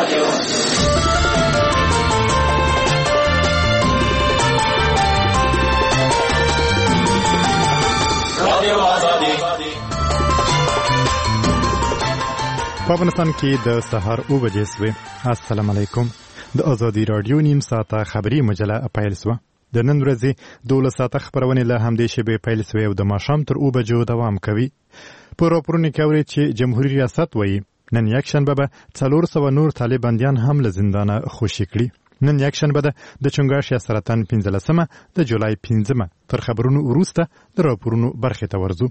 په افغانستان کې د سهار 9 بجې سوې. السلام علیکم. د ازادي رادیو نیم ساعته خبري مجله پیل سوه. د نن ورځې 12 ساعته خبرونه له همدې شیبې پیل سوې او د ماښام تر 9 بجو دوام کوي. په راپورونو کې اوري چې جمهوریت ریاست وایي نن یک شنبه به 400 نور طالباندیان هم له زندانه خوشي کړي. نن یک شنبه ده د چنګاښ یا سرطان 15مه د جولای 15مه. تر خبرونو وروسته د راپورونو برخې ته ورځو.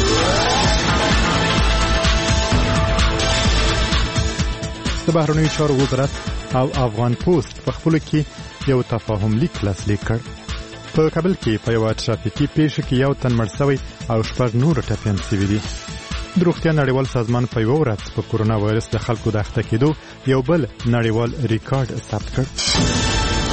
د بهرنیو چارو وزارت او افغان پوسټ په خپلو کې یو تفاهم لیک لاسلیک کړ. په کابل کې په یوه ټرافیکي پیښه کې یو تن مړ شوی او 6 نور ټپیان شوي دي. د روغتیا نړیوال سازمان په یوه ورځ په کورونا وایرس د خلکو د اخته کېدو یو بل نړیوال ریکارډ ثبت کړ.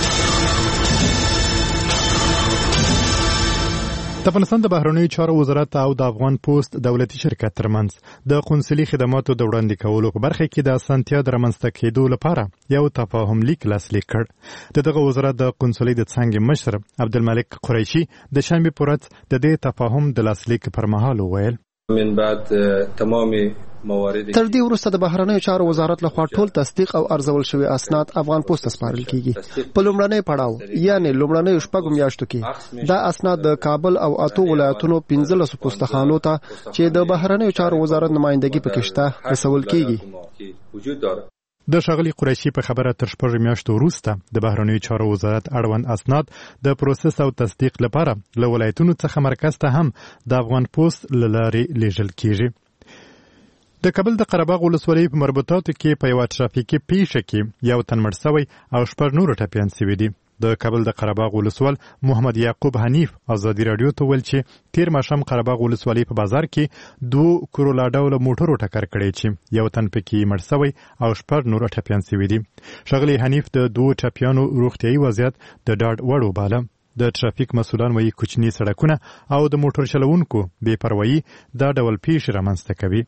د افغانستان د بهرنیو چارو وزارت او د افغان پوسټ دولتي شرکت ترمنځ د قونسلي خدماتو د وړاندې کولو په برخه کې د اسانتیا د رامنځته کېدو لپاره یو تفاهم لیک لاسلیک کړ. دغه وزارت د قونسلۍ د څانګې مشر عبدالملک قریشي د شنبې په ورځ د دې تفاهم د لاسلیک پر مهال وویل من بعد تمام موارد تر دې وروسته د بهرنیو چارو وزارت لخوا ټول تصدیق او ارزول شوی اسناد افغان پوسټ ته سپارل کیږي. په لومړنۍ پړاو یعنی لومړنۍ شپږ میاشتو کې دا اسناد د کابل او اته ولایتونو 15 پوسټخانو ته چې د بهرنیو چارو وزارت نمائندګي پکې شته رسول کیږي. د ښاغلي قریشي په خبره تر 6 میاشتو وروسته د بهرنیو چارو وزارت اړوند اسناد د پروسس او تصدیق لپاره له ولایتونو څخه مرکز ته هم د افغان پوسټ له لارې لیږل کیږي. د کابل د قرهباغ ولسوالۍ په مربوطاتو کې په یوه ټرافیکي پیښه کې یو تن مړ شوی او 6 نور ټپیان شوي دي. د کابل د قرهباغ ولسوال محمد یعقوب حنیف ازادي رادیو ته ویل چې تیر ماښام قرهباغ ولسوالۍ په بازار کې 2 کرولا ډوله موټرو ټکر کړی چې یو تن پکې مړ شوی او 6 نور ټپیان شوي دي. ښاغلي حنیف د 2 ټپیانو روغتیایي وضعیت د ډاډ وړ وباله. د ټرافیک مسؤلان وایي کوچني سړکونه او د موټر چلوونکو بې پروایي دا ډول پیښې رامنځته کوي.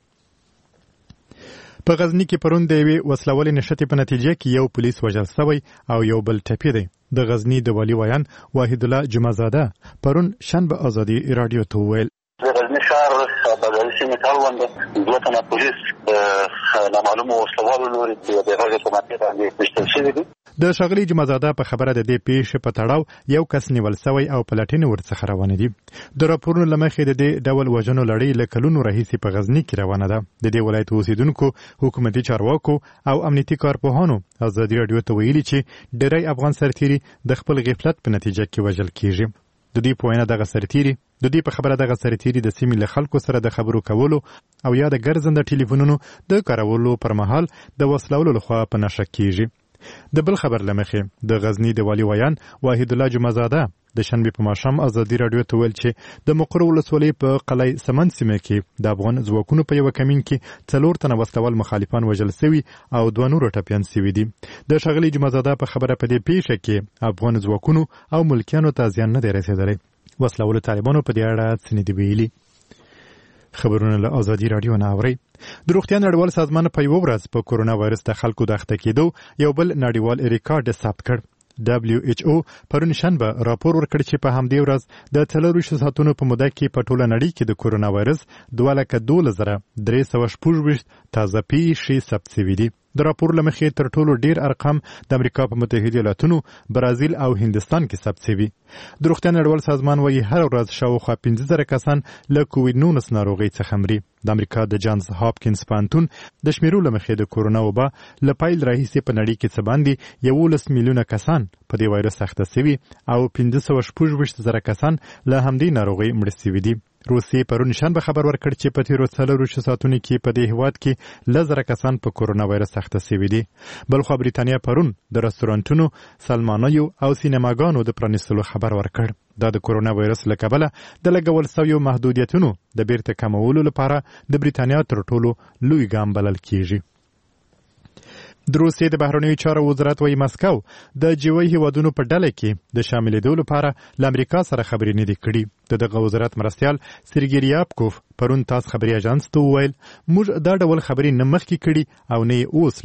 په غزني کې پرون د یوې وسلوالې نښتې په نتیجه کې یو پولیس وژل شوی او یو بل ټپي دی. د غزني د والي ویان واحد الله جمعزاده پرون شنبه ازادي رادیو ته وویل د غزني ښار بازاري سیمې ته اړونده 2 تنه پولیس نامعلومو وسلوالو لوري د بېغږه په منطقه باندې ویشتل شوي دي. د ښاغلي جمعزاده په خبره د دې پیښې په تړاو یو کس نیول شوی او پلټنې ورڅخه روانې دي. د راپورونو له مخې د دې ډول وژنو لړۍ له کلونو راهیسې په غزني کې روانه ده. د دې ولایت اوسیدونکو، حکومتي چارواکو او امنیتي کارپوهانو ازادي رادیو ته ویلي چې ډېری افغان سرتیري د خپل غفلت په نتیجه کې وژل کیږي. د دې په وینا دغه سرتیري د سیمې له خلکو سره د خبرو کولو او یا د ګرځنده ټلیفونونو د کارولو پر مهال د وسلوالو لخوا په نښه کیږي. د بل خبر له مخې د غزني د والي ویان واحد الله جمعزاده د شنبې په ماښام ازادي رادیو ته ویل چې د مقر ولسوالۍ په قلعه سمند سیمه کې د افغان ځواکونو په یوه کمین کې 4 تنه وسلوال مخالفان وژل شوي او 2 نور ټپیان شوي دي. د ښاغلي جمعزاده په خبره په دې پیښه کې افغان ځواکونو او ملکیانو ته زیان نه دی رسېدلی. وسلوالو طالبانو په دې اړه څه نه دي ویلي. خبرونه له ازادي رادیو نه اورئ. د روغتیا نړیوال سازمان په یوه ورځ په کورونا وایرس د خلکو د اخته کېدو یو بل نړیوال ریکارډ ثبت کړ. WHO پرون شنبه راپور ورکړ چې په همدې ورځ د 4 ساعتونو په موده کې په ټوله نړۍ کې د کورونا وایرس 2,12,316 تازه پیښې ثبت شوي دي. د راپور له مخې تر ټولو ډیر ارقام د امریکا په متحده ایالاتونو، برازیل او هندستان کې ثبت شوي. د روغتیا نړیوال سازمان وایي هر ورځ شاوخوا 15,000 کسان له کووډ-19 ناروغۍ څخه مري. د امریکا د جانز هاپکینز پوهنتون د شمیرو له مخې د کورونا وبا له پیل راهیسې په نړۍ کې څه باندې 11 میلیونه کسان په دې وایرس اخته شوي او 516,000 کسان له همدې ناروغۍ مړه شوي دي. روسیې پرون شنبه خبر ورکړ چې په تیرو 4 ساعتونو کې په دې هیواد کې 10,000 کسان په کورونا وایرس اخته شوي دي. بلخو بریتانیا پرون د رستورانتونو، سلمانیو او سینماګانو د پرانیستلو خبر ورکړ. دا د کورونا وایرس له کبله د لګول شویو محدودیتونو د بیرته کمولو لپاره د بریتانیا تر ټولو لوی ګام بلل کیږي. د روسیې د بهرنیو چارو وزارت وايي مسکو د جوړ هیوادونو په ډله کې د شاملېدو لپاره له امریکا سره خبرې نه دي کړي. دغه وزارت مرستیال سرګی ریابکوف پرون تاس خبري اژانس ته وویل موږ دا ډول خبرې نه مخکې کړي او نه اوس لرو.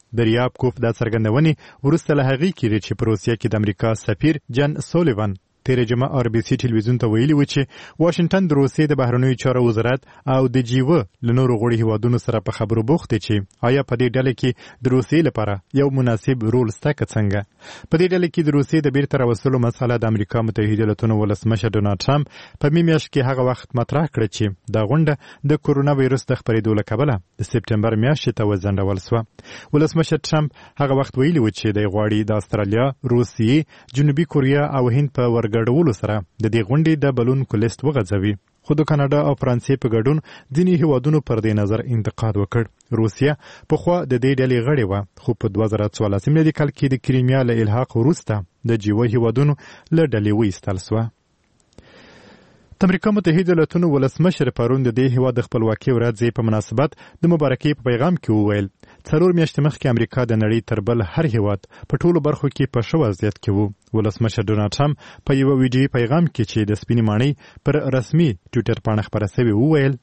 دریابکوف دا څرګندونې وروسته له هغې کېږي چې په روسیه کې د امریکا سفیر جن سولیوان تیر جمعه RBC ټلویزیون ته ویلي و چې واشنگټن د روسیې د بهرنیو چارو وزارت او د جیو له نورو غړي هیوادونو سره په خبرو بوخت دي چې آیا په دې ډله کې د روسیې لپاره یو مناسب رول شته که څنګه. په دې ډله کې د روسیې د بیرته راوستلو مسأله د امریکا متحده ایالاتونو ولسمشر ډونالډ ټرمپ په مې میاشت کې هغه وخت مطرح کړه چې دا غونډه د کورونا وایرس د خپرېدو له کبله د سپټمبر میاشتې ته وځنډول شوه. ولسمشر ټرمپ هغه وخت ویلي و چې د غواړي د استرالیا، روسیې، جنوبي کوریا او هند په ګډولو سره د دې غونډې د بلونکو لیست وغځوي. خو د کاناډا او فرانسې په ګډون ځینې هیوادونو پر دې نظر انتقاد وکړ. روسیه پخوا د دې ډلې غړې وه، خو په 2014 میلادي کال کې د کریمیا له الحاق وروسته د جیو هیوادونو له ډلې وایستل شوه. د امریکا متحده ایالاتونو ولسمشر پرون د دې هیواد د خپلواکۍ ورځې په مناسبت د مبارکۍ په پیغام کې وویل 4 میاشتې مخکې امریکا د نړۍ تر بل هر هیواد په ټولو برخو کې په ښه وضعیت کې و. ولسمشر ډونالډ ټرمپ په یو ویډیویي پیغام کې چې د سپینې ماڼۍ پر رسمي ټویټر پاڼه خپره شوې وویل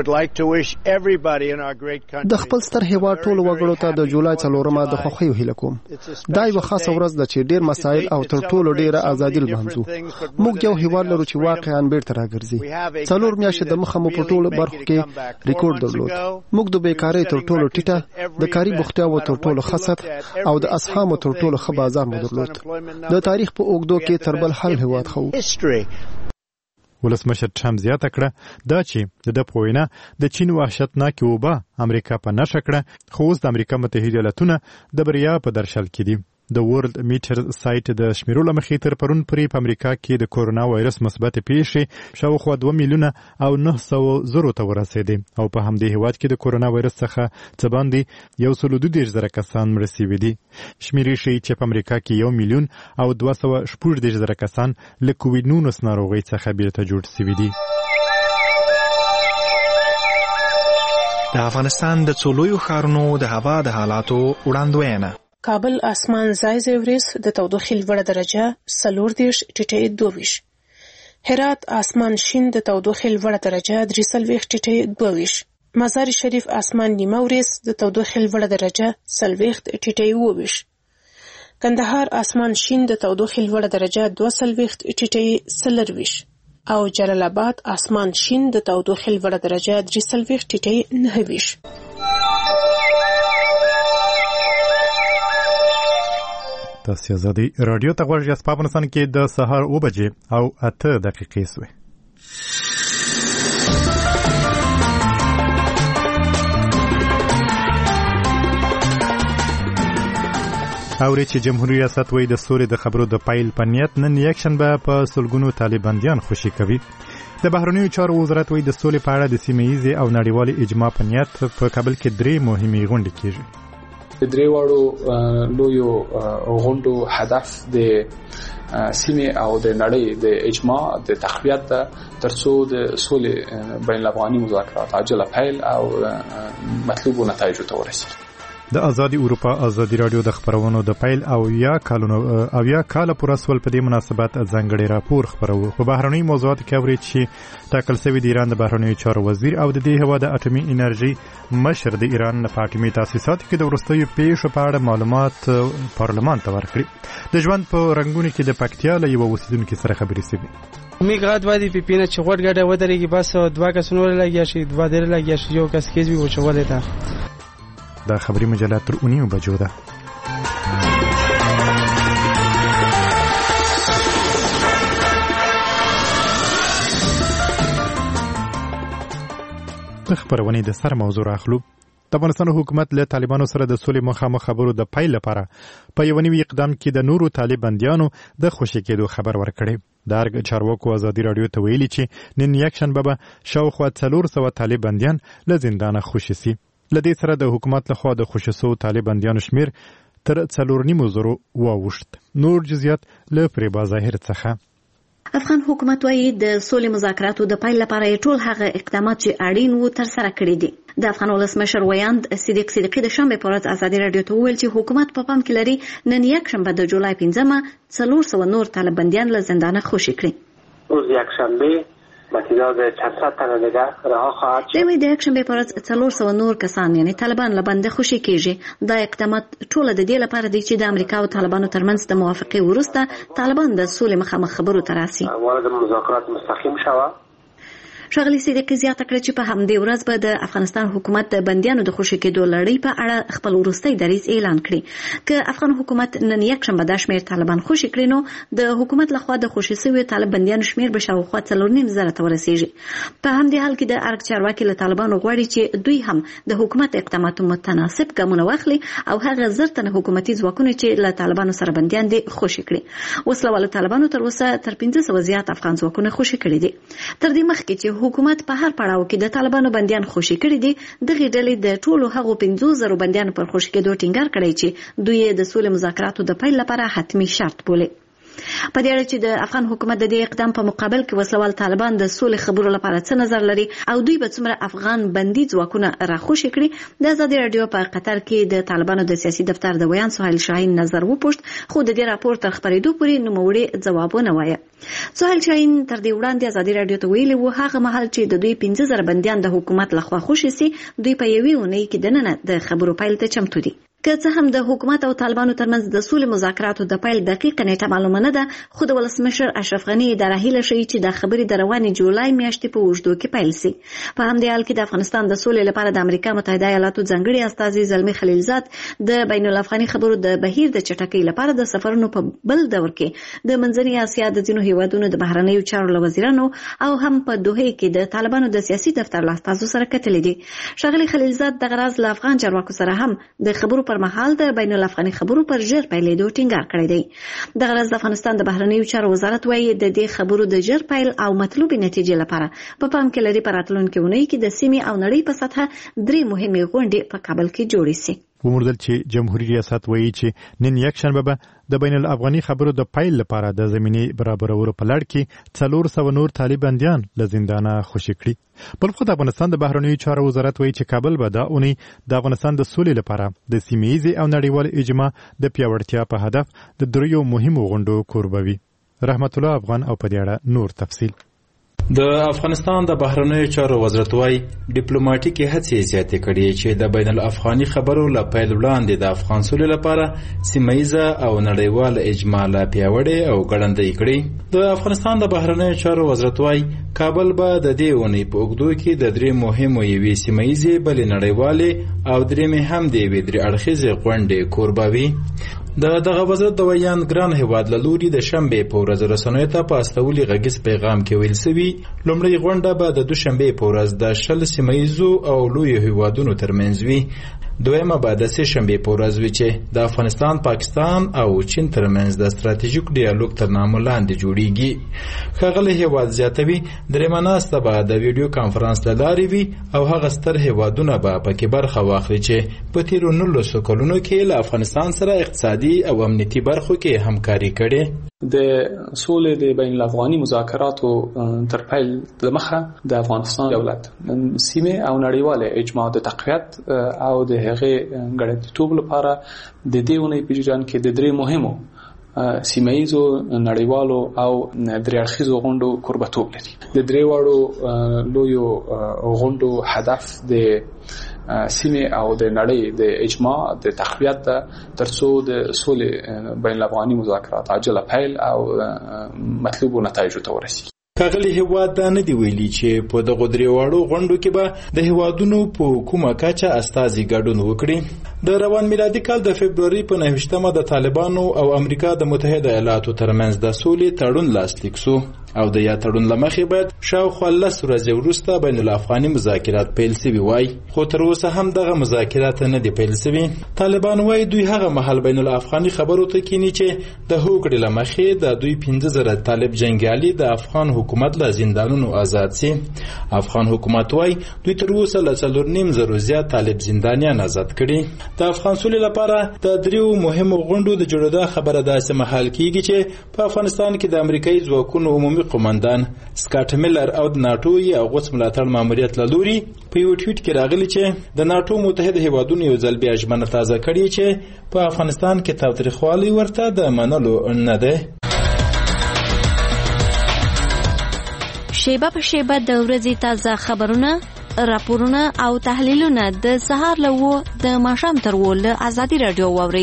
د خپل ستر هیواد ټولو وګړو ته د جولای 4 د خوښیو هیله کوم. دا یو خاصه ورځ ده چې ډیر مسایل او تر ټولو ډیره ازادي لمانځو. موږ یو هیواد لرو چې واقعا بیرته راګرځي. 4 میاشتې د مخه مو په ټولو برخو کې ریکورډ درلود. موږ د بیکاری تر ټولو ټیټه، د کاري بوختیاوو تر ټولو ښه سطح او د اسهامو تر ټولو ښه بازار مو درلود. د تاریخ په اوږدو کې تر بل هر هیواد خو. ولسمشر ټرمپ زیاته کړه دا چې د په وینا د چین وحشتناکې وبا امریکا په نښه کړه، خو اوس د امریکا متحده ایالاتونه د بریا په درشل کې دي. د ورلد میټر سایت د شمیرو له مخې تر پرون پورې په امریکا کې د کورونا وایرس مثبت پیښې شاوخوا 2 میلیونه او 900,000 ته ورسېدې او په همدې هیواد کې د کورونا وایرس څخه څه باندې 132,000 کسان مړه شوي دي. شمیرې ښیي چې په امریکا کې 1 میلیون او 214,000 کسان له کووډ-19 ناروغۍ څخه بیرته جوړ شوي دي. د افغانستان د څو لویو ښارونو د هوا د حالاتو وړاندوینه. کابل اسمان ځای ورځ د تودوخې لوړه درجه 40 ټیټه 22. هرات اسمان شین د تودوخې لوړه درجه 43 ټیټه 22. مزار شریف اسمان نیمه ورځ د تودوخې لوړه درجه 40 ټیټه 22. کندهار اسمان شین د تودوخې لوړه درجه 42 ټیټه 40. او جلال آباد اسمان شین د تودوخې لوړه درجه 43 ټیټه 29. تاسو زادي رادیو ته غوږ یاست. په افغانستان کې د سهار 9 بجې او 8 دقیقې سوې. اوري چې جمهوریت ریاست وایي د سولې د خبرو د پایل په نیت نن یک شنبه په سلګونو طالباندیان خوشي کوي. د بهرنیو چارو وزارت وایي د سولې په اړه د سیمه‌ییزې او نړیوالې اجماع په نیت په کابل کې 3 مهمې غونډې کیږي. د دریوړو لویو غونډو هدف د سیمه او د نړۍ د اجماع د تقویت ترڅو د سولې بین الافغاني مذاکرات عاجله پیل او مطلوب نتایج ته ورسیږي. د ازادي اروپا ازادي رادیو د خبرونو د پیل او یا کال پر اسول په دې مناسبت ځانګړي راپور خبرو. په بهرنی موضوعات کې اوري چې ټاکل شوی د ایران د بهرنیو چارو وزیر او د دې هوا د اټومي انرژي مشر د ایران په اټومي تاسیساتو کې د ورستیو پیښو په اړه معلومات پارلمان ته ورکړي. د ژوند په رنگونو کې د پکتیا له یو اوسیدونکو سره خبرې شوې. میګرات وادي په پینه چې غوډ ګډه ودرېږي بس 2 کسونه لګیا شي 2 ډېر لګیا شي یو کس کېږي او چولې ده. دا خبري مجله تر 9 بجو ده. خبرونه د سر موضوع راخلو. د افغانستان حکومت له طالبانو سره د سولې مخامخ خبرو د پیل لپاره په یو نوی اقدام کې د نورو طالباندیانو د خوشی کېدو خبر ورکړي. د ارګ چارواکو ازادي رادیو ته ویلي چې نن یک شنبه به شاوخوا 400 طالباندیان له زندانه خوشي سي. لدې سره د حکومت لخوا د خوشسو طالباندیانو شمیر تر 4.5 واوښت. نور جزئیات له فریبا ظاهر څخه. افغان حکومت وايي د سولې مذاکراتو د پیل لپاره ټول هغه اقدامات چې اړین وو تر سره کړی دي. د افغان ولسمشر ویاند صدیق صدیقی د شنبه په ورځ ازادي رادیو ته وویل چې حکومت په پام کې لري نن یک شنبه د جولای 15 400 نور طالباندیان له زندانه خوشي کړي. روز یک شنبه و تعداد چند صد تن دیگر رها خواهد شد. دوی د یکشنبه پر ورځ 400 نور کسان یعنی طالبان له بند خوشي کیږي. دا اقدامات ټول د دې لپاره دي چې د امریکا او طالبانو ترمنځ د موافقه وروسته طالبان د سولې مخامخ خبرو ته راسي. وارد مذاکرات مستقیم شوه. ښاغلي صدیقي زیاته کړه چې په همدې ورځ به د افغانستان حکومت د بندیانو د خوشي کېدو لړۍ په اړه خپل وروستي دریځ اعلان کړي. که افغان حکومت نن یکشنبه د شمیر طالبان خوشي کړي نو د حکومت لخوا د خوشي شوی طالب بندیانو شمیر به شاوخوا 4.5 ته ورسیږي. په همدې حال کې د ارګ چارواکي له طالبانو غواړي چې دوی هم د حکومت اقداماتو متناسب ګامونه واخلي او هغه زرتنه حکومتي ځواکونه چې له طالبانو سره بندیان دي خوشي کړي. وسلواله طالبانو تر اوسه تر 1500 زیات افغان ځواکونه خوشي کړي دي. تر دې مخکې چې حکومت په هر پړاو کې د طالبانو بندیان خوشي کړي دي، دغه ډلې د ټولو هغو 15,000 بندیانو پر خوشي کېدو ټینګار کړی چې دوی د سولې مذاکراتو د پیل لپاره حتمی شرط بولي. په دې اړه چې د افغان حکومت د دې اقدام په مقابل کې وسلوال طالبان د سولې خبرو لپاره څه نظر لري او دوی به څومره افغان بندي ځواکونه راخوشي کړي، د ازادي رادیو په قطر کې د طالبانو د سیاسي دفتر د ویان سهیل شاهین نظر وپوښت، خو د دې راپور تر خبرېدو پورې نوموړي ځوابونه وایي. سهیل شاهین تر دې وړاندې ازادي رادیو ته ویلي وو هغه مهال چې د دوی 15,000 بندیان د حکومت لخوا خوشي سي، دوی په یوې اونۍ کې دننه د خبرو پیل ته چمتو دي. که څه هم د حکومت او طالبانو ترمنځ د سولې مذاکراتو د پیل دقیقه نیټه معلومه نه ده، خو د ولسمشر اشرف غني اداره هیله شوي چې د خبرې د روانې جولای میاشتې په اوږدو کې پیل سي. په همدې حال کې د افغانستان د سولې لپاره د امریکا متحده ایالاتو ځانګړي استازي زلمي خلیلزاد د بین الافغاني خبرو د بهیر د چټکۍ لپاره د سفرونو په بل دور کې د منځنۍ اسیا د ځینو هیوادونو د بهرنیو چارو له وزیرانو او هم په دوحه کې د طالبانو د سیاسي دفتر له استازو سره کتلې دي. ښاغلي خلیلزاد دغه راز له افغان چارواکو سره هم د خبرو پر مهال د بین الافغاني خبرو پر ژر پیلېدو ټینګار کړی دی. دغه راز د افغانستان د بهرنیو چارو وزارت وایي د دې خبرو د ژر پیل او مطلوبې نتیجې لپاره په پام کې لري په راتلونکې اونۍ کې د سیمې او نړۍ په سطحه 3 مهمې غونډې په کابل کې جوړې شي. وموندل چې جمهوریت ریاست وایي چې نن یکشنبه به د بین الافغاني خبرو د پیل لپاره د زمینې برابرولو په لړ کې 400 نور طالباندیان له زندانه خوشي کړي. بل خو د افغانستان د بهرنیو چارو وزارت وایي چې کابل به دا اونۍ د افغانستان د سولې لپاره د سیمه‌ییزې او نړیوال اجماع د پیاوړتیا په هدف د 3 مهمو غونډو کوربوي. رحمت الله افغان او په دې اړه نور تفصیل. د افغانستان د بهرنیو چارو وزارت وايي ډیپلوماټیکي هڅې زیاتې کړي چې د بین الافغاني خبرو له پیل وړاندې د افغان سولې لپاره سیمه‌ییزه او نړیوال اجماع لا پیاوړې او ګړندۍ کړي. د افغانستان د بهرنیو چارو وزارت وايي کابل به د دې اونۍ په اوږدو کې د 3 مهمو یوې سیمه‌ییزې بلې نړیوالې او درېمې هم د یوې 3 اړخیزې غونډې کوربوي. دغه وزارت د ویان ګران هیواد له لوري د شنبې په ورځ رسنیو ته په استولي غږیز پیغام کې ویل شوی لومړی غونډه به د دوشنبې په ورځ د 10 سیمه‌ییزو او لویو هیوادونو ترمنځ وي. دویمه به د سهشنبې په ورځ وي چې د افغانستان، پاکستان او چین ترمنځ د ستراتیژیک ډیالوګ تر نامه لاندې جوړیږي. ښاغلی هیواد زیاتوي درېیمه ناسته به د ویډیو کانفرنس له لارې وي او هغه ستر هیوادونه به پکې برخه واخلي چې په تیرو 19 کلونو کې له افغانستان سره اقتصادي او امنیتي برخو کې همکاري کړې. د سولې د بین الافغاني مذاکراتو تر پیل د مخه د افغانستان دولت سیمه او نړیواله اجماع د تقویت او د هغه ګړندتوب لپاره د دې ونې په جریان کې د 3 مهمو سیمه‌ییزو نړیوالو او 3 اړخیزو غونډو کوربتوب لري. د 3 وړو لویو غونډو هدف د سیمه او د نړۍ د اجماع د تقویت ترڅو د سولې بین الافغاني مذاکرات عاجله پیل او مطلوب نتایجو ته ورسیږي. ښاغلي هیواد دا نه دی ویلي چې په دغو 3 وړو غونډو کې به د هیوادونو په کومه کچه استازي ګډون وکړي. د روان میلادي کال د فبروري په 9مه د طالبانو او امریکا د متحده ایالاتو ترمنځ د سولې تړون لاسلیک شو او د یا تړون لمخې باید شاوخوا 10 ورځې وروسته بین الافغاني مذاکرات پیل شوي وای، خو تر اوسه هم دغه مذاکرات نه دي پیل شوي. طالبان وایي دوی هغه مهال بین الافغاني خبرو ته کینی چې د هوکړې لمخې د دوی 15,000 طالب جنګیالي د افغان حکومت له زندانونو آزاد سي. افغان حکومت وایي دوی تر اوسه له 4,500 زیات طالب زندانیان آزاد کړي. د افغان سولې لپاره د 3 مهمو غونډو د جوړېدو خبره داسې مهال کیږي چې په افغانستان کې د امریکایي ځواکونو عمومي قومندان سکاټ میلر او د ناتو یا غوڅ ملاتړ ماموریت له لوري په یو ټویټ کې راغلي چې د ناتو متحده هیوادونو یو ځل بیا ژمنه تازه کړې چې په افغانستان کې تاوتریخوالی ورته د منلو نه ده. شیبه په شیبه د ورځې تازه خبرونه، راپورونه او تحلیلونه د سهار له 9 د ماښام تر 10 له ازادي رادیو واورئ.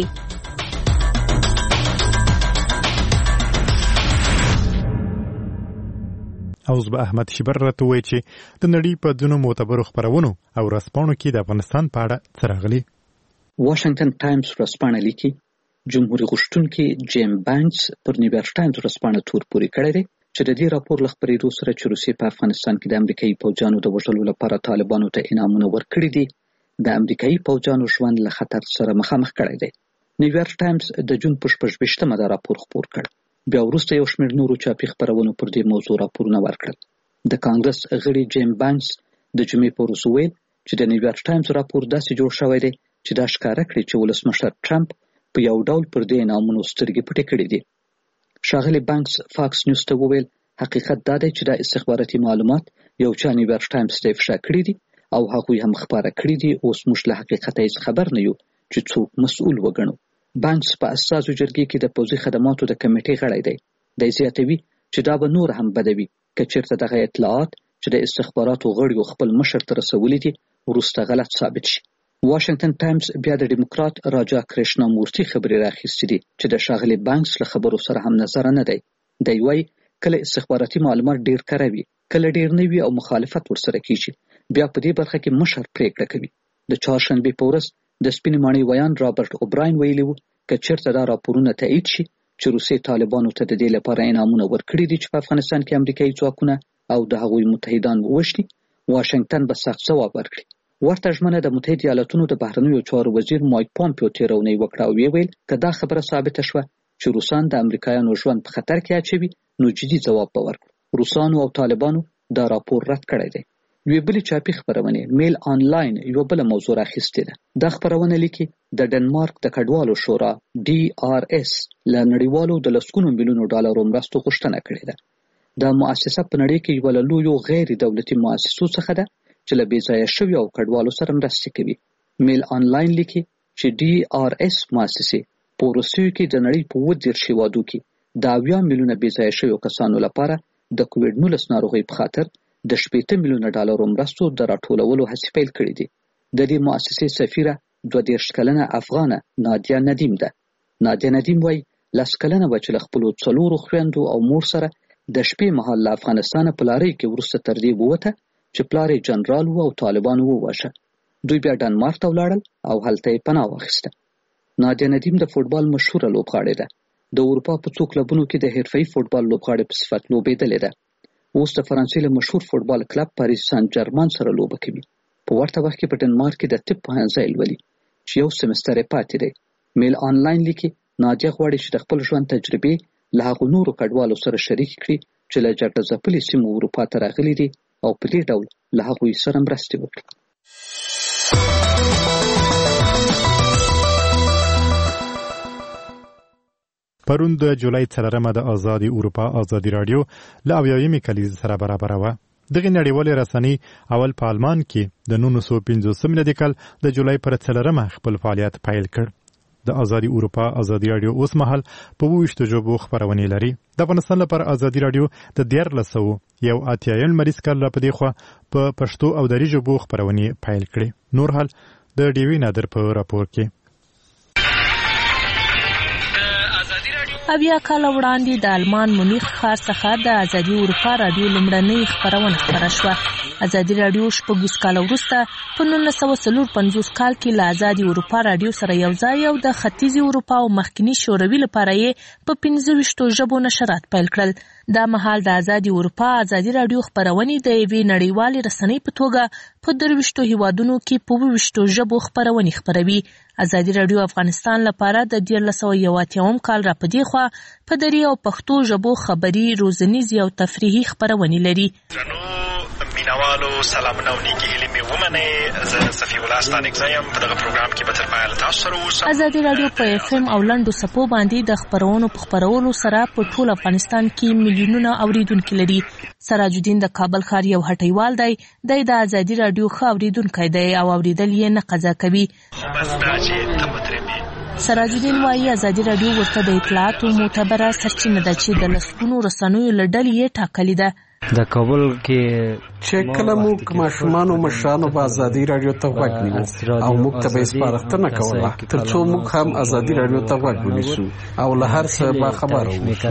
اوس به احمد شیبر راته وایي چې د نړۍ په ځینو معتبرو خپرونو او ورځپاڼو کې د افغانستان په اړه څه راغلي. واشنگټن ټایمز ورځپاڼه لیکي جمهوریت غوښتونکي جیم بانکس پر نیویارک ټایمز ورځپاڼه تور پورې کړی دی چې د دې راپور له خپرېدو سره چې روسیې په افغانستان کې د امریکایي پوځیانو د وژلو لپاره طالبانو ته انعامونه ورکړي دي، د امریکایي پوځیانو ژوند له خطر سره مخامخ کړی دی. نیویارک ټایمز د جون په 28مه دا راپور خپور کړ. بیا وروسته یو شمېر نورو چاپي خپرونو پر دې موضوع راپورونه ورکړل. د کانګرس غړي جیم بانکس د جمعې په ورځ وویل چې د نیویارک ټایمز راپور داسې جوړ شوی دی چې دا ښکاره کړي چې ولسمشر ټرمپ په یو ډول پر دې انعامونو سترګې پټې کړې دي. ښاغلی بانکس فاکس نیوز ته وویل حقیقت دا دی چې دا استخباراتي معلومات یو چا نیویارک ټایمز ته افشا کړي دي او هغوی هم خپاره کړي دي. اوس موږ له حقیقته هیڅ خبر نه یو چې څوک مسؤل وګڼو. بانکس په اساسو جرګې کې د پوځي خدماتو د کمیټې غړی دی. دی زیاتوي چې دا به نور هم بدوي که چېرته دغه اطلاعات چې د استخباراتو غړیو خپل مشر ته رسولي دي وروسته غلط ثابت شي. واشنگټن ټایمز بیا د ډیموکرات راجا کرشنا مورتي خبرې راخیستې دي چې د ښاغلي بانکس له خبرو سره هم نظر نه دی. دی وایي کله استخباراتي معلومات ډیر کره وي، کله ډیر نه وي او مخالفت ورسره کیږي. بیا په دې برخه کې مشر پریکړه کوي. د چهارشنبې په ورځ د سپینې ماڼۍ ویان رابرټ اوبراین ویلي و که چېرته دا راپورونه تایید شي چې روسیې طالبانو ته د دې لپاره انعامونه ورکړي دي چې په افغانستان کې امریکایي ځواکونه او د هغوی متحدان ووژني، واشنګټن به سخت ځواب ورکړي. ورته ژمنه د متحده ایالاتونو د بهرنیو چارو وزیر مایک پامپیو تېره اونۍ وکړه او ویل که دا خبره ثابته شوه چې روسان د امریکایانو ژوند په خطر کې اچوي نو جدي ځواب به ورکړو. روسانو او طالبانو دا راپور رد کړی دی. یوې بلې چاپي خپرونې میل آنلاین یوه بله موضوع راخیستې ده. دا خپرونه لیکي د ډنمارک د کډوالو شورا DRS له نړیوالو د لسګونو میلیونو ډالرو مرستو غوښتنه کړې ده. دا مؤسسه په نړۍ کې یوه له لویو غیر دولتي مؤسسو څخه ده چې له بېځایه شویو او کډوالو سره مرستې کوي. میل آنلاین لیکي چې DRS مؤسسې په وروستیو کې د نړۍ په 30 هېوادو کې د 80 میلیونه بېځایه شویو کسانو لپاره د کووډ-19 ناروغۍ په خاطر د 80 میلیونه ډالرو مرستو د راټولولو هڅې پیل کړې دي. د دې مؤسسې سفیره 32 کلنه افغانه نادیا ندیم ده. نادیا ندیم وایي 10 کلنه وه چې له خپلو 4 خویندو او مور سره د شپې مهال له افغانستانه په لارۍ کې وروسته تر دې ووته چې پلار یې جنرال و او طالبانو وواژه. دوی بیا ډنمارک ته ولاړل او هلته یې پناه واخیسته. نادیا ندیم د فوټبال مشهوره لوبغاړې ده. د اروپا په څو کلبونو کې د حرفه‌ایي فوټبال لوبغاړې په صفت لوبېدلې ده. اوس د فرانسې له مشهور فوټبال کلب پاریس سن جرمن سره لوبه کوي. په ورته وخت کې په ډنمارک کې د طب پوهنځی لولي چې یو سمستر یې پاتې دی. میل آنلاین لیکي نادیا غواړي چې د خپل ژوند تجربې له هغو نورو کډوالو سره شریک کړي چې له جګړه ځپلې سیمو اروپا ته راغلي دي او په دې ډول له هغوی سره مرستې وکړي. پرون د جولای 4مه د آزادي اروپا آزادي رادیو له 80مې کلیزې سره برابره وه. دغه نړیوالې رسنۍ اول په آلمان کې د 1950 میلادي کال د جولای پر 4مه خپل فعالیت پیل کړ. د آزادي اروپا آزادي رادیو اوس مهال په 22 ژبو خپرونې لري. د افغانستان لپاره آزادي رادیو د 1981 لمریز کال په دې خوا په پښتو او دري ژبو خپرونې پیل کړې. نور حال د ډیوی نادر په راپور کې. 80 کاله وړاندې د آلمان مونیخ ښار څخه د آزادي اروپا رادیو لومړنۍ خپرونه خپره شوه. آزادي رادیو 6 کاله وروسته په 1954 کال کې له آزادي اروپا رادیو سره یو ځای او د ختیځې اروپا او مخکینی شوروي لپاره یې په 25 ژبو نشرات پیل کړل. دا مهال د آزادي اروپا آزادي رادیو خپرونې د یوې نړیوالې رسنۍ په توګه په 23 هیوادونو کې په 22 ژبو خپرونې خپروي. آزادي رادیو افغانستان لپاره د 1981 کال را پدې خوا په دري او پښتو ژبو خبري، روزنیزي او تفریحي خپرونې لري. مینوالو سلامونه او نیکی هیلې مې ومنئ. زه صفي الله ستانکزی یم. په دغه پروګرام کې به تر پایه له تاسو سره اوسم. آزادي رادیو په FM او لنډو څپو باندې د خپرونو په خپرولو سره په ټول افغانستان کې میلیونونه اوریدونکي لري. سراج الدین د کابل ښار یو هټیوال دی. دی د آزادي رادیو ښه اوریدونکی دی او اوریدل یې نه قضا کوي. سراج الدین وایي آزادي رادیو ورته د اطلاعاتو معتبره سرچینه ده چې د لسګونو رسنیو له ډلې یې ټاکلې ده. د کابل کې چې کله موږ ماشومان او مشرانو په ازادي رادیو ته غوږ نیو او موږ ته به سپارښتنه کوله ترڅو موږ هم ازادي رادیو ته غوږ ونیسو او له هر څه با خبر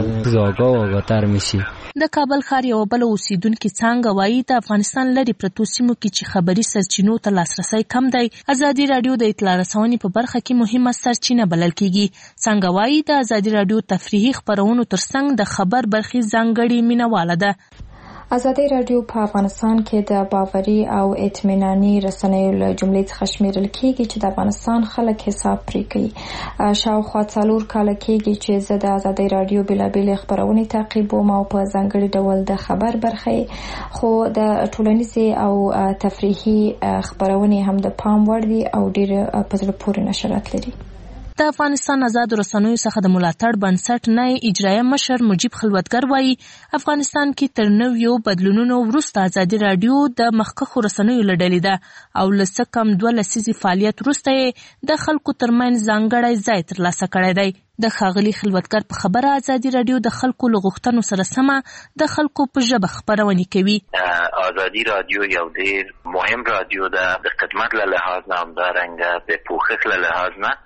اوسو. د کابل ښار یو بل اوسیدونکو څنګه وایي د افغانستان لري پرتو سیمو کې چې خبري سرچینو ته لاسرسي کم دی، ازادي رادیو د اطلاع رسونې په برخه کې مهمه سرچینه بلل کیږي. څنګه وایي د ازادي رادیو تفریحي خبرونو ترڅنګ د خبر برخې ځانګړې مینواله ده. ازادي رادیو په افغانستان کې د باوري او اطمیناني رسنیو له جملې څخه شمیرل کیږي چې د افغانستان خلک حساب پرې کوي. شاوخوا 4 کال کېږي چې زه د ازادي رادیو بېلابېلې خبرونې تعقیبوم او په ځانګړي ډول د خبر برخې، خو د ټولنیزې او تفریحي خبرونې هم د پام وړ دي او ډېر په زړه پورې نشرات لري. د افغانستان آزاد رسنیو څخه د ملاتړ بنسټ نه اجرایه مشر مجیب خلوتګر وایي افغانستان کې تر نویو بدلونونو وروسته ازادي رادیو د مخکښو رسنیو له ډلې ده او له څه کم 2 لسیزې فعالیت وروسته یې د خلکو ترمنځ ځانګړی ځای ترلاسه کړی دی. د ښاغلي خلوتګر په خبره ازادي رادیو د خلکو له غوښتنو سره سمه د خلکو په ژبه خبرونه کوي. ازادي رادیو یو ډېر مهم رادیو ده، د خدمت له لحاظ نه همدارنګه د پوښښ له لحاظ نه.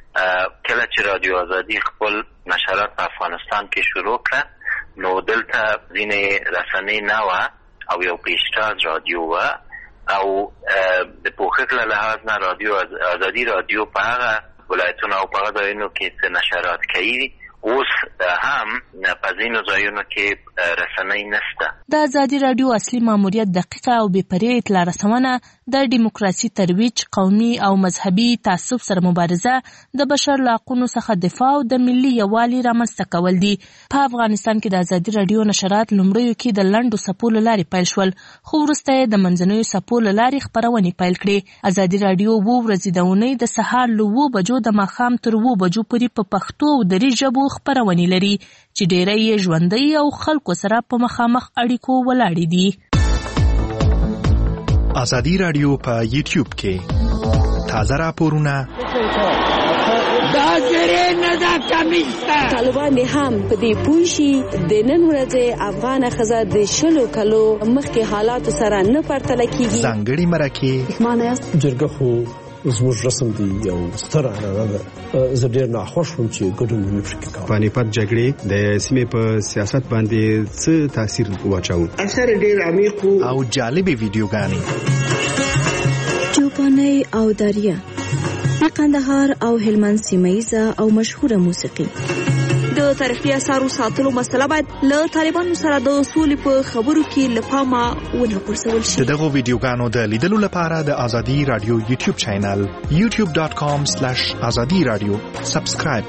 کله چې رادیو ازادي خپل نشرات په افغانستان کې شروع کړه نو دلته ځینې رسنۍ نه وه او یو پیشتاز رادیو وه او د پوښښ له لحاظ نه رادیو ازادي رادیو په هغه ولایتونو او په هغه ځایونو کې چې نشرات کوي اوس هم په ځینو ځایونو کې رسنۍ نشته. د ازادي رادیو اصلي ماموریت دقیقه او بې پرې اطلاع رسونه، د دیموکراسي ترویج، قومي او مذهبي تعصب سره مبارزه، د بشر له حقوقو څخه دفاع او د ملي یووالي رامنځته کول دي. په افغانستان کې د ازادي رادیو نشرات لومړیو کې د لنډو څپو له لارې پیل شول، خو وروسته یې د منځنیو څپو له لارې خپرونې پیل کړې. ازادي رادیو 2 ورځې د اونۍ د سهار له 2 بجو د ماښام تر 2 بجو پورې په پښتو او دري ژبو خپرونې لري چې ډېری یې ژوندۍ او خلکو سره په مخامخ اړیکو ولاړې دي. ازادي رادیو په یوټیوب کې تازه راپورونه طالبان هم په دې پوه شي د نن ورځې افغان ښځه د 20 کالو مخکې حالاتو سره نه پرتله کیږي. ځانګړي مرکې معنی جرګه خو زموږ رسم دی یو ستره عنعنه ده. زه ډېر ناخوښ وم چې ګډون مې پکې کاوه. پانیپت جګړې د سیمې په سیاست باندې څه تاثیر واچاوه؟ اثر ډېر عمیق او جالبې ویډیوګانې چوپانۍ او دریا، د قندهار او هلمند سیمه او مشهوره موسیقي. د تاریخي اثارو ساتلو مسله باید له طالبانو سره د سولې په خبرو کې له پامه ونه غورځول شي. د دغو ویډیوګانو د لیدلو لپاره د ازادي رادیو یوټیوب چینل youtube.com/azadi radio سبسکرایب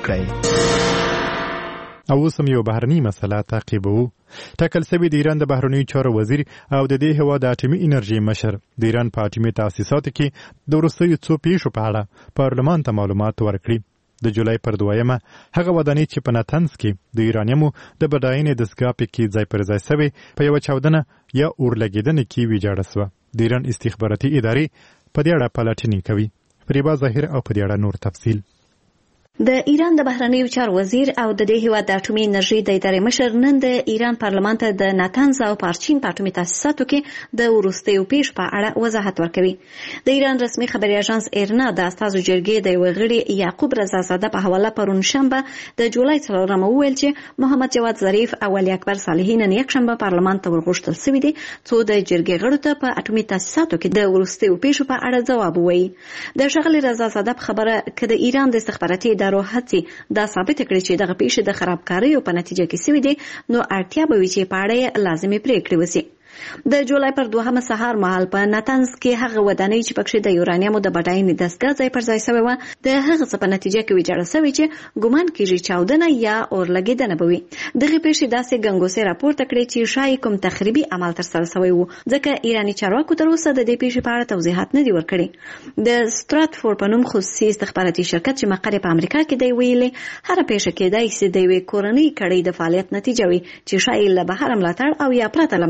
کړئ. او اوس هم یو بهرني مسله تعقیبوو. ټاکل شوی د ایران د بهرنیو چارو وزیر او د دې هیواد د اټومي انرژي مشر د ایران په اټومي تاسیساتو کې د وروستیو څو پیښو په اړه پارلمان ته معلومات ورکړي. د جولای پر 2 هغه ودانۍ چې په نتنز کې د ایرانیمو د بډاینې دستګاه پکې ځای پر ځای شوی په یو چاودنه یا اورلګیدنه کې ویجاړه شوه. د ایران استخباراتي ادارې په دې اړه پلټنې کوي. فریبا ظاهر او په دې اړه نور تفصیل. د ایران د بهرنیو چارو وزیر او د دې هیواد د اټومي انرژي د ادارې مشر نن د ایران پارلمان ته د ناتنز او پارچین په اټومي تاسیساتو کې د وروستیو پیښ په اړه وضاحت ورکوي. د ایران رسمي خبري اژانس ایرنا د استازو جرګې د یو غړي یعقوب رضازاده په حواله پرون شنبه د جولای 4 وویل چې محمد جواد ظریف او علي اکبر صالحي نن یکشنبه پارلمان ته ورغوښتل شوی دي څو د جرګې غړو ته په اټومي تاسیساتو کې د وروستیو پیښو په اړه ځواب ووایي. د ښاغلي رضازاده په خبره کې د ایران د استخباراتي ادارو هڅې دا ثابت کړي چې دغه پیښې د خرابکاریو په نتیجه کې شوې دي، نو اړتیا به وي چې په اړه لازمي پریکړې وشي. د جولای پر 2 سهار مهال په ناتنز کې هغه ودانۍ چې پکې د یورانیمو د بډاینې دستګاه ځای پر ځای شوی و د هغه څه په نتیجه کې ویجاړه شوی چې ګومان کیږي چاودنه یا اورلګیدنه به وي. دغه پیښې داسې ګنګوسې راپورته کړې چې شاید کوم تخریبي عمل ترسره شوی وو، ځکه ایرانی چارواکو تر اوسه د دې پیښې په اړه توضیحات نه دي ورکړي. د ستراتفورد په نوم خصوصي استخباراتي شرکت چې مقر په امریکا کې دی ویلي هر پیښه کې دای چې د یوې کورنۍ کړۍ د فعالیت نتیجه وي چې شاید له بهر ملاتړ او یا پرته له ملاتړ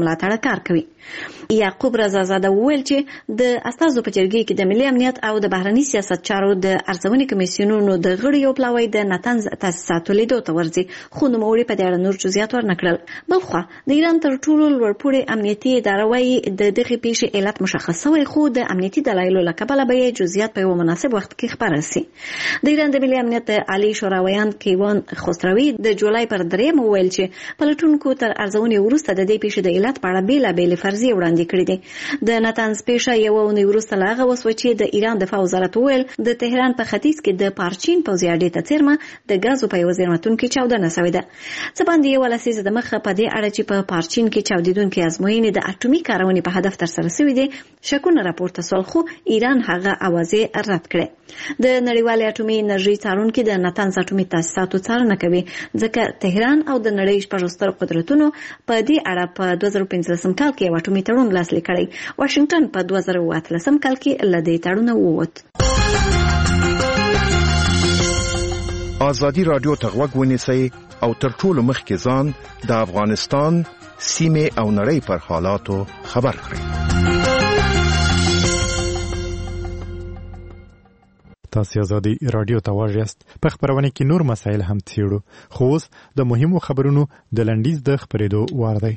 کار کوي. یعقوب رضازاده وویل چې د استازو په جرګې کې د ملي امنیت او د بهرني سیاست چارو د ارزونې کمیسیونونو د غړي یو پلاوی د نتنز تاسیساتو لیدو ته ورځي، خو نوموړي په دې اړه نور جزئیات ورنکړل. بلخوا د ایران تر ټولو لوړپوړې امنیتي اداره وايي د دغې پیښې علت مشخص شوی، خو د امنیتي دلایلو له کبله به یې جزئیات په یو مناسب وخت کې خپاره سي. د ایران د ملي امنیت عالی شوراویان کیوان خسروي د جولای پر 3 وویل چې پلټونکو تر ارزونې وروسته د دې پیښې د علت په اړه بېلابېلې فرضیې وړاندې کړې دي. د نتنز پیښه یوه اونۍ وروسته له هغه وسوه چې د ایران دفاع وزارت وویل د تهران په ختیځ کې د پارچین پوځي اډې ته څیرمه د ګازو په یوه زیرمتون کې چاودنه شوې ده. څه باندې یوه لسیزه دمخه په دې اړه چې په پارچین کې چاودېدونکې ازموینې د اټومي کارونې په هدف ترسره شوې دي شکونه راپورته سول، خو ایران هغه اوازې رد کړې. د نړیوالې اټومي انرژي څارونکي د نتنز اټومي تاسیساتو څارنه کوي، ځکه تهران او د نړۍ شپږ ستر قدرتونو په دې اړه په 2015 کال کې یو اټومي تړون لاسلیک کړی. واشنگټن په 2018 کال کې له دې تړونه ووت. ازادي رادیو ته غوږ ونیسئ او تر ټولو مخکې ځان د افغانستان سیمې او نړۍ پر حالاتو خبر کړئ. تاسو ازادي رادیو ته واژست. په خبرونه کې نور مسایل هم څېړو، خو اوس د مهمو خبرونو د لنډیز د خبرېدو وار دی.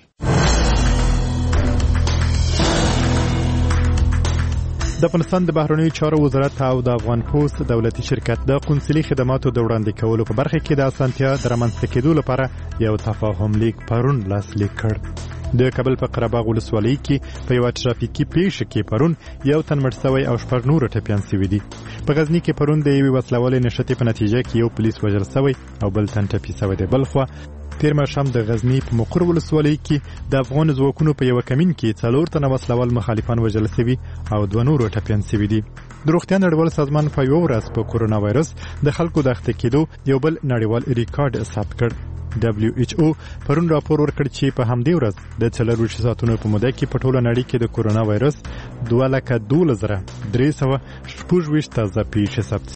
د افغانستان د بهرنیو چارو وزارت او د افغان پوسټ دولتي شرکت د قونسلي خدماتو د وړاندې کولو په برخه کې د اسانتیا د رامنځته کېدو لپاره یو تفاهم لیک پرون لاسلیک کړ. د کابل په قرهباغ ولسوالۍ کې په یو ترافیکي پیښه کې پرون یو تن مړ شوی او 4 نور ټپیان شوي دي. په غزني کې پرون د یوې وسلوالې نښتې په نتیجه کې یو پولیس وژل شوی او بل تن ټپي شوی دی. بلخوا تیر ماښام د غزني په مقر ولسوالۍ کې د افغان ځواکونو په یو کمین کې 4 تنه وسلوال مخالفان وژل شوي او 2 نور ټپیان شوي دي. د روغتیا نړیوال سازمان په یو ورځ په کورونا وایرس د خلکو د اخته کېدو یو بل نړیوال ریکارډ ثبت کړ. WHO پرون راپور ورکړ چې په همدې ورځ د 24 ساعتونو په موده کې په ټوله نړۍ کې د کورونا وایرس 2,12,326 تازه پیښې ثبت